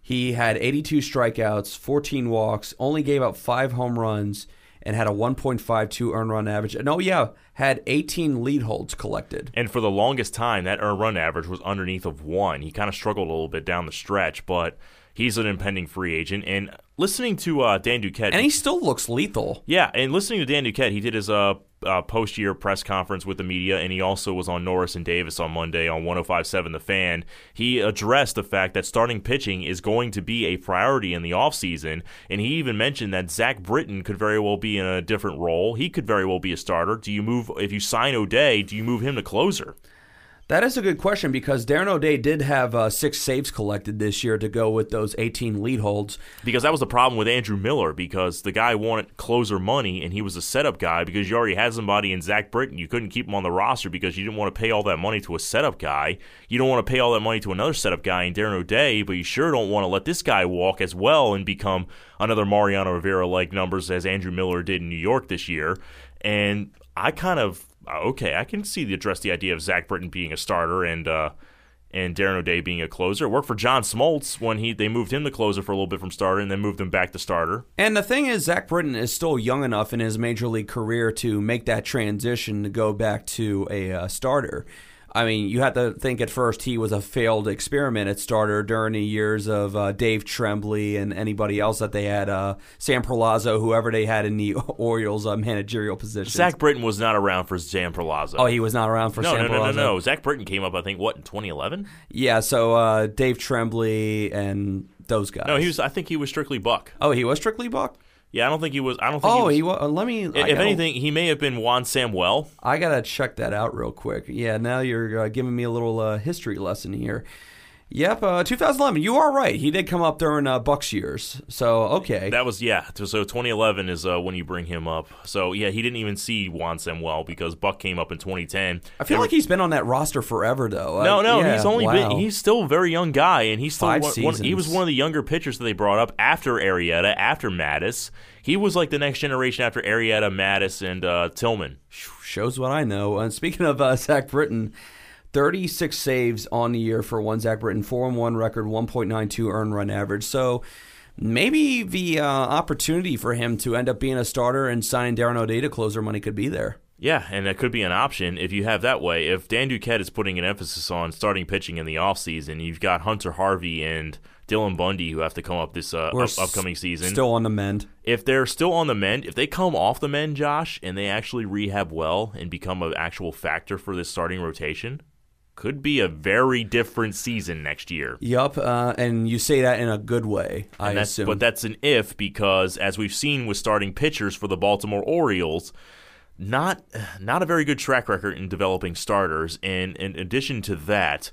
He had eighty-two strikeouts, fourteen walks, only gave up five home runs, and had a one point five two earned run average. And oh, yeah, had eighteen lead holds collected. And for the longest time, that earned run average was underneath of one. He kind of struggled a little bit down the stretch, but he's an impending free agent. And listening to uh, Dan Duquette... And he still looks lethal. Yeah, and listening to Dan Duquette, he did his uh, uh, post-year press conference with the media, and he also was on Norris and Davis on Monday on one oh five point seven The Fan. He addressed the fact that starting pitching is going to be a priority in the offseason, and he even mentioned that Zach Britton could very well be in a different role. He could very well be a starter. Do you move, if you sign O'Day, do you move him to closer? That is a good question because Darren O'Day did have uh, six saves collected this year to go with those eighteen lead holds. Because that was the problem with Andrew Miller, because the guy wanted closer money and he was a setup guy because you already had somebody in Zach Britton. You couldn't keep him on the roster because you didn't want to pay all that money to a setup guy. You don't want to pay all that money to another setup guy in Darren O'Day, but you sure don't want to let this guy walk as well and become another Mariano Rivera-like numbers as Andrew Miller did in New York this year. And I kind of... Okay, I can see the address the idea of Zach Britton being a starter and uh, and Darren O'Day being a closer. It worked for John Smoltz when he they moved him to closer for a little bit from starter and then moved him back to starter. And the thing is, Zach Britton is still young enough in his major league career to make that transition to go back to a uh, starter. I mean, you have to think at first he was a failed experiment at starter during the years of uh, Dave Tremblay and anybody else that they had, uh, Sam Perlazzo, whoever they had in the Orioles uh, managerial position. Zach Britton was not around for Sam Perlazzo. Oh, he was not around for no, Sam no, no, Perlazzo? No, no, no. Zach Britton came up, I think, what, in twenty eleven? Yeah, so uh, Dave Tremblay and those guys. No, he was. I think he was strictly Buck. Oh, he was strictly Buck? Yeah, I don't think he was. I don't think. Oh, he he was. was. Uh, let me. If, I if gotta, anything, he may have been Juan Samuel. I gotta check that out real quick. Yeah, now you're uh, giving me a little uh, history lesson here. Yep, uh, two thousand eleven. You are right. He did come up during uh, Buck's years. So, okay. That was, yeah. So twenty eleven is uh, when you bring him up. So, yeah, he didn't even see Juan Samuel because Buck came up in twenty ten. I feel like he's been on that roster forever, though. No, no, uh, yeah, he's only wow. been, he's still a very young guy, and he's still Five one, one, he was seasons. one of the younger pitchers that they brought up after Arrieta, after Mattis. He was like the next generation after Arrieta, Mattis, and uh, Tillman. Shows what I know. And speaking of uh, Zach Britton, thirty-six saves on the year for one Zach Britton, four and one record, one point nine two earned run average. So maybe the uh, opportunity for him to end up being a starter and signing Darren O'Day to closer money could be there. Yeah, and that could be an option if you have that way. If Dan Duquette is putting an emphasis on starting pitching in the offseason, you've got Hunter Harvey and Dylan Bundy who have to come up this uh, up, upcoming season. Still on the mend. If they're still on the mend, if they come off the mend, Josh, and they actually rehab well and become an actual factor for this starting rotation, could be a very different season next year. Yup, uh, and you say that in a good way, I and that's, assume. But that's an if because, as we've seen with starting pitchers for the Baltimore Orioles, not not a very good track record in developing starters. And in addition to that,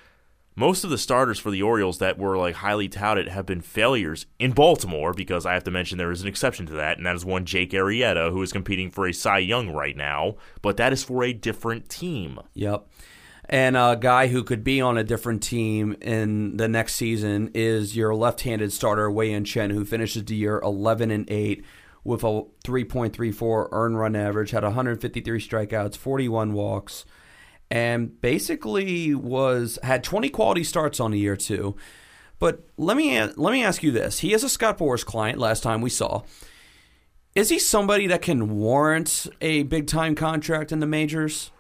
most of the starters for the Orioles that were like highly touted have been failures in Baltimore because I have to mention there is an exception to that, and that is one Jake Arrieta, who is competing for a Cy Young right now, but that is for a different team. Yep. And a guy who could be on a different team in the next season is your left-handed starter, Wei-Yin Chen, who finishes the year eleven and eight with a three point three four earned run average, had one hundred fifty-three strikeouts, forty-one walks, and basically was had twenty quality starts on the year too. But let me let me ask you this: he is a Scott Boras client. Last time we saw, is he somebody that can warrant a big-time contract in the majors?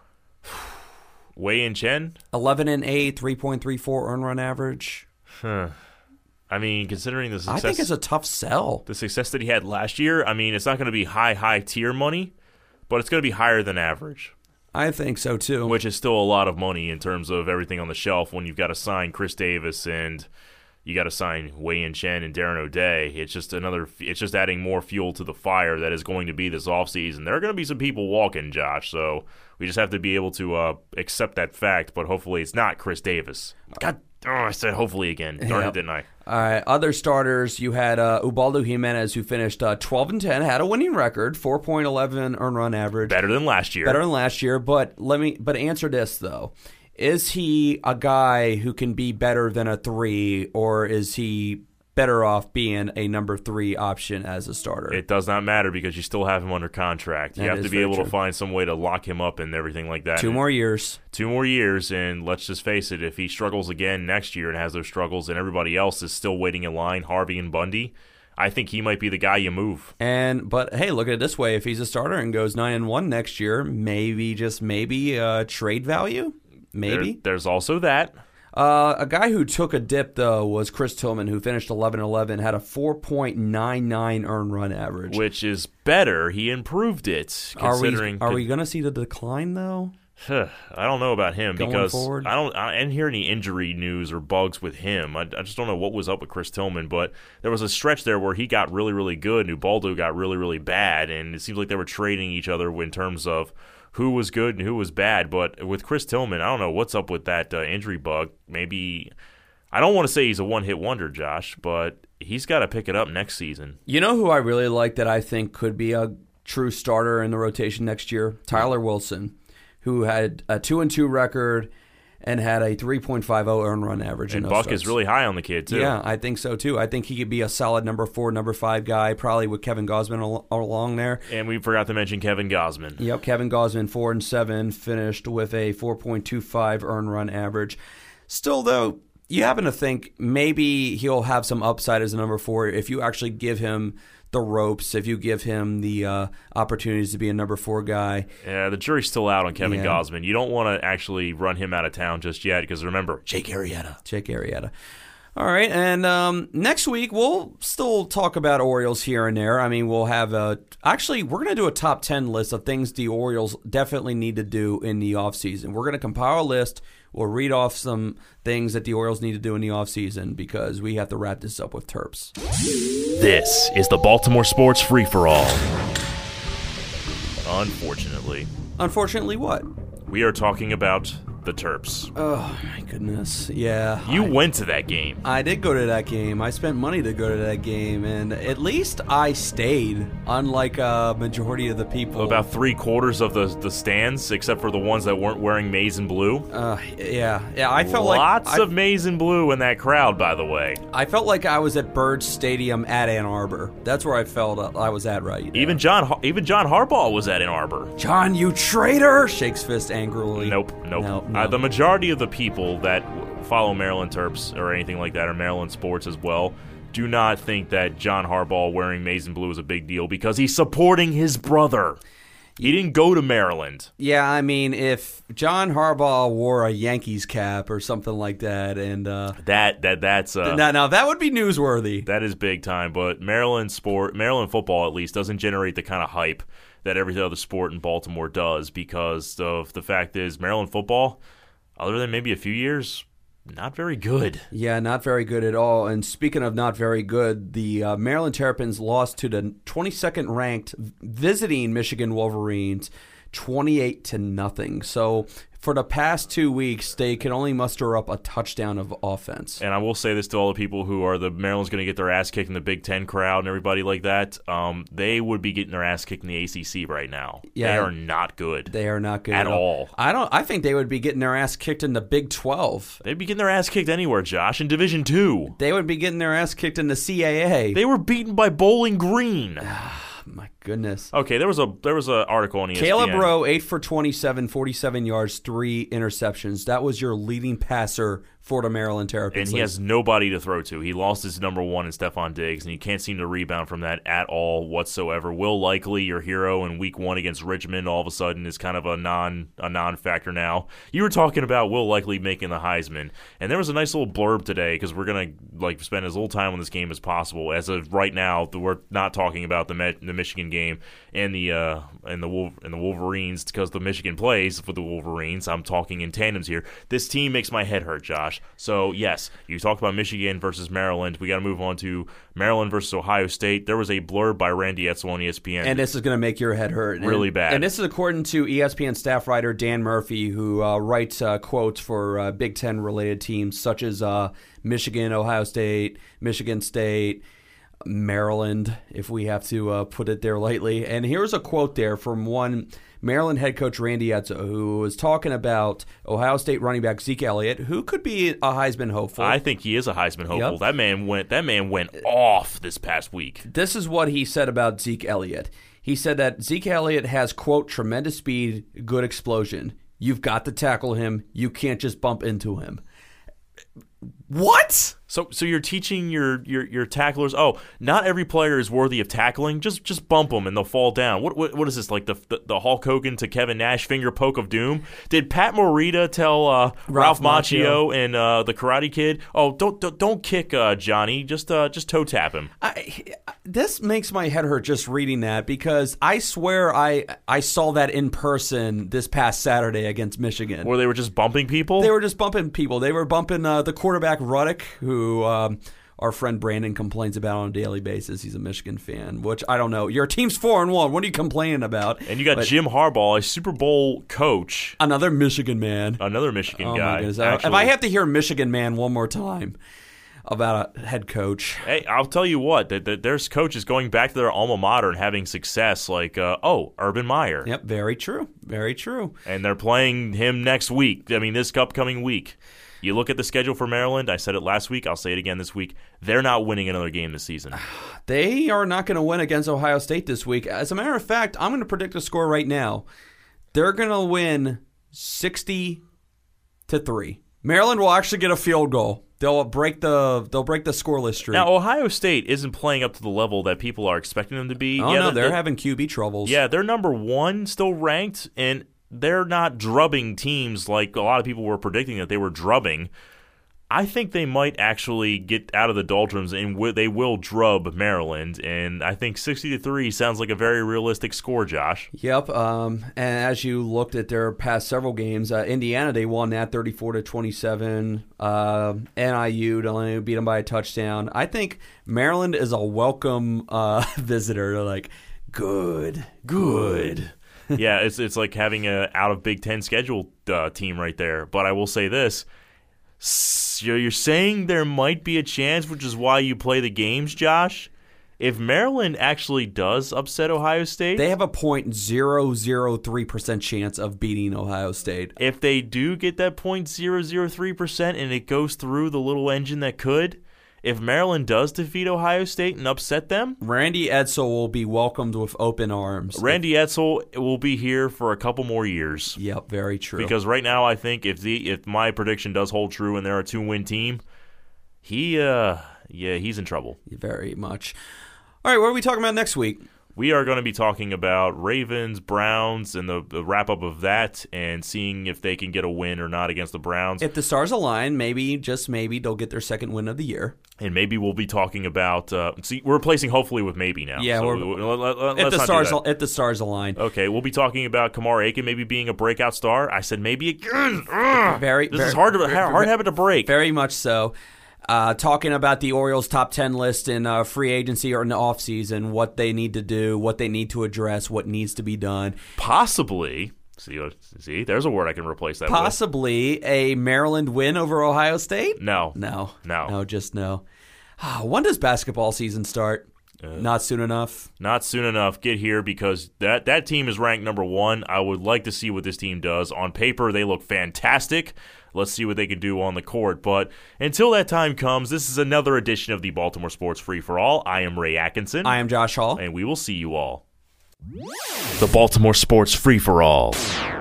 Wei-Yin Chen? eleven and eight, three point three four earned run average. Huh. I mean, considering the success... I think it's a tough sell. The success that he had last year, I mean, it's not going to be high, high tier money, but it's going to be higher than average. I think so, too. Which is still a lot of money in terms of everything on the shelf when you've got to sign Chris Davis and you got to sign Wei-Yin Chen and Darren O'Day. It's just another... It's just adding more fuel to the fire that is going to be this offseason. There are going to be some people walking, Josh, so we just have to be able to uh, accept that fact, but hopefully it's not Chris Davis. God, oh, I said hopefully again. Darn Yep. it, didn't I? All right, other starters, you had uh, Ubaldo Jimenez, who finished uh, twelve and ten, had a winning record, four point one one earned run average. Better than last year. Better than last year, but let me but answer this, though. Is he a guy who can be better than a three, or is he better off being a number three option as a starter. It does not matter because you still have him under contract. You That have is to be very able true. to find some way to lock him up and everything like that. Two And more years. Two more years, and let's just face it, if he struggles again next year and has those struggles and everybody else is still waiting in line, Harvey and Bundy, I think he might be the guy you move. And but hey, look at it this way: if he's a starter and goes nine and one next year, maybe just maybe uh, trade value, maybe. There, there's also that. Uh, a guy who took a dip though was Chris Tillman, who finished eleven eleven, had a four point nine nine earned run average. Which is better. He improved it. Are we Considering are we going to see the decline though? I don't know about him Going because forward? I don't. I didn't hear any injury news or bugs with him. I, I just don't know what was up with Chris Tillman. But there was a stretch there where he got really, really good, and Ubaldo got really, really bad, and it seems like they were trading each other in terms of who was good and who was bad. But with Chris Tillman, I don't know what's up with that uh, injury bug. Maybe I don't want to say he's a one-hit wonder, Josh, but he's got to pick it up next season. You know who I really like that I think could be a true starter in the rotation next year? Tyler Wilson, who had a two and two record and had a three point five oh earned run average. And in those Buck starts. is really high on the kid too. Yeah, I think so too. I think he could be a solid number four, number five guy, probably with Kevin Gosman al- along there. And we forgot to mention Kevin Gosman. Yep, Kevin Gosman, four and seven, finished with a four point two five earned run average. Still, though, you happen to think maybe he'll have some upside as a number four if you actually give him the ropes, if you give him the uh, opportunities to be a number four guy. Yeah, the jury's still out on Kevin Yeah. Gosman. You don't want to actually run him out of town just yet because remember, Jake Arrieta. Jake Arrieta. All right, and um, next week we'll still talk about Orioles here and there. I mean, we'll have a actually we're going to do a top ten list of things the Orioles definitely need to do in the offseason. We're going to compile a list. We'll read off some things that the Orioles need to do in the offseason because we have to wrap this up with Terps. This is the Baltimore Sports Free-for-All. Unfortunately, Unfortunately, what? we are talking about the Terps. Oh, my goodness. Yeah. You I, went to that game. I did go to that game. I spent money to go to that game, and at least I stayed, unlike a majority of the people. About three quarters of the, the stands, except for the ones that weren't wearing maize and blue. Uh, yeah. Yeah, I felt Lots like... I, of maize and blue in that crowd, by the way. I felt like I was at Bird Stadium at Ann Arbor. That's where I felt I was at right now. Even John Har- even John Harbaugh was at Ann Arbor. John, you traitor! Shakes fist angrily. Nope, nope. No, no. Uh, the majority of the people that w- follow Maryland Terps or anything like that, or Maryland sports as well, do not think that John Harbaugh wearing maize and blue is a big deal because he's supporting his brother. He didn't go to Maryland. Yeah, I mean, if John Harbaugh wore a Yankees cap or something like that, and uh, That that that's uh, now, now that would be newsworthy. that is big time. But Maryland sport, Maryland football at least doesn't generate the kind of hype that every other sport in Baltimore does because of the fact is Maryland football, other than maybe a few years, not very good. Yeah, not very good at all. And speaking of not very good, the uh, Maryland Terrapins lost to the twenty-second ranked visiting Michigan Wolverines, twenty-eight to nothing. So for the past two weeks, they can only muster up a touchdown of offense. And I will say this to all the people who are the Maryland's going to get their ass kicked in the Big Ten crowd and everybody like that. Um, they would be getting their ass kicked in the A C C right now. Yeah. They are not good. They are not good At all. I don't. I think they would be getting their ass kicked in the Big twelve. They'd be getting their ass kicked anywhere, Josh. In Division Two, They would be getting their ass kicked in the C A A. they were beaten by Bowling Green. My goodness. Okay, there was a there was an article on E S P N. Caleb Rowe, eight for twenty-seven, forty-seven yards, three interceptions. That was your leading passer for the Maryland Terrapins. And he has nobody to throw to. He lost his number one in Stephon Diggs, and he can't seem to rebound from that at all whatsoever. Will Likely, your hero in week one against Richmond, all of a sudden is kind of a non a non-factor now. You were talking about Will Likely making the Heisman, and there was a nice little blurb today because we're going to like spend as little time on this game as possible. As of right now, we're not talking about the Met, the Michigan game and the uh, and the Wolf, and the Wolverines because the Michigan plays for the Wolverines. I'm talking in tandems here. This team makes my head hurt, Josh. So, yes, you talked about Michigan versus Maryland. We got to move on to Maryland versus Ohio State. There was a blurb by Randy Edsel on E S P N. And this is going to make your head hurt. Really and, bad. And this is according to E S P N staff writer Dan Murphy, who uh, writes uh, quotes for uh, Big Ten-related teams such as uh, Michigan, Ohio State, Michigan State, Maryland, if we have to uh, put it there lightly. And here's a quote there from one Maryland head coach, Randy Edsall, who was talking about Ohio State running back Zeke Elliott, who could be a Heisman hopeful. I think he is a Heisman hopeful. Yep. That man went. That man went off this past week. This is what he said about Zeke Elliott. He said that Zeke Elliott has, quote, tremendous speed, good explosion. You've got to tackle him. You can't just bump into him. What? So, so you're teaching your, your your tacklers. Oh, not every player is worthy of tackling. Just just bump them and they'll fall down. What what, what is this, like the, the the Hulk Hogan to Kevin Nash finger poke of doom? Did Pat Morita tell uh, Ralph, Ralph Macchio, Macchio and uh, the Karate Kid, oh don't don't, don't kick uh, Johnny, just uh, just toe tap him? I, this makes my head hurt just reading that, because I swear I I saw that in person this past Saturday against Michigan, where they were just bumping people. They were just bumping people. They were bumping uh, the quarterback Ruddick, who. Who um, our friend Brandon complains about on a daily basis. He's a Michigan fan, which I don't know. Your team's four and one. What are you complaining about? And you got but, Jim Harbaugh, a Super Bowl coach, another Michigan man, another Michigan oh guy. My goodness. If I have to hear Michigan man one more time about a head coach, hey, I'll tell you what. That the, there's coaches going back to their alma mater and having success, like uh, oh, Urban Meyer. Yep, very true, very true. And they're playing him next week. I mean, this upcoming week. You look at the schedule for Maryland. I said it last week. I'll say it again this week. They're not winning another game this season. They are not going to win against Ohio State this week. As a matter of fact, I'm going to predict a score right now. They're going to win sixty to three. Maryland will actually get a field goal. They'll break the they'll break the scoreless streak. Now, Ohio State isn't playing up to the level that people are expecting them to be. Oh yeah, no, they're, they're having Q B troubles. Yeah, they're number one, still ranked, and they're not drubbing teams like a lot of people were predicting that they were drubbing. I think they might actually get out of the doldrums and w- they will drub Maryland. And I think sixty to three sounds like a very realistic score, Josh. Yep. Um, and as you looked at their past several games, uh, Indiana, they won that thirty-four to twenty-seven. Uh, N I U only beat them by a touchdown. I think Maryland is a welcome uh, visitor. They're like, good, good. Yeah, it's it's like having a out of Big Ten schedule uh, team right there. But I will say this. You're saying there might be a chance, which is why you play the games, Josh. If Maryland actually does upset Ohio State, they have a zero point zero zero three percent chance of beating Ohio State. If they do get that zero point zero zero three percent and it goes through the little engine that could, if Maryland does defeat Ohio State and upset them, Randy Edsall will be welcomed with open arms. Randy Edsall will be here for a couple more years. Yep, very true. Because right now, I think if the if my prediction does hold true and they're a two-win team, he uh yeah he's in trouble. Very much. All right, what are we talking about next week? We are going to be talking about Ravens, Browns, and the, the wrap-up of that and seeing if they can get a win or not against the Browns. If the stars align, maybe, just maybe, they'll get their second win of the year. And maybe we'll be talking about uh, – see, we're replacing hopefully with maybe now. Yeah, so we're, let, let, let, if, let's the not stars, do that. if the stars align. Okay, we'll be talking about Kamar Aiken maybe being a breakout star. I said maybe again. Ugh, very, this very, is hard to very, hard habit to break. Very much so. Uh, talking about the Orioles' top ten list in uh, free agency or in the offseason, what they need to do, what they need to address, what needs to be done. Possibly, see, see, there's a word I can replace that Possibly with. a Maryland win over Ohio State? No. No. No. No, just no. When does basketball season start? Uh, not soon enough. Not soon enough. Get here because that, that team is ranked number one. I would like to see what this team does. On paper, they look fantastic. Let's see what they can do on the court. But until that time comes, this is another edition of the Baltimore Sports Free-for-All. I am Ray Atkinson. I am Josh Hall. And we will see you all. The Baltimore Sports Free-for-All.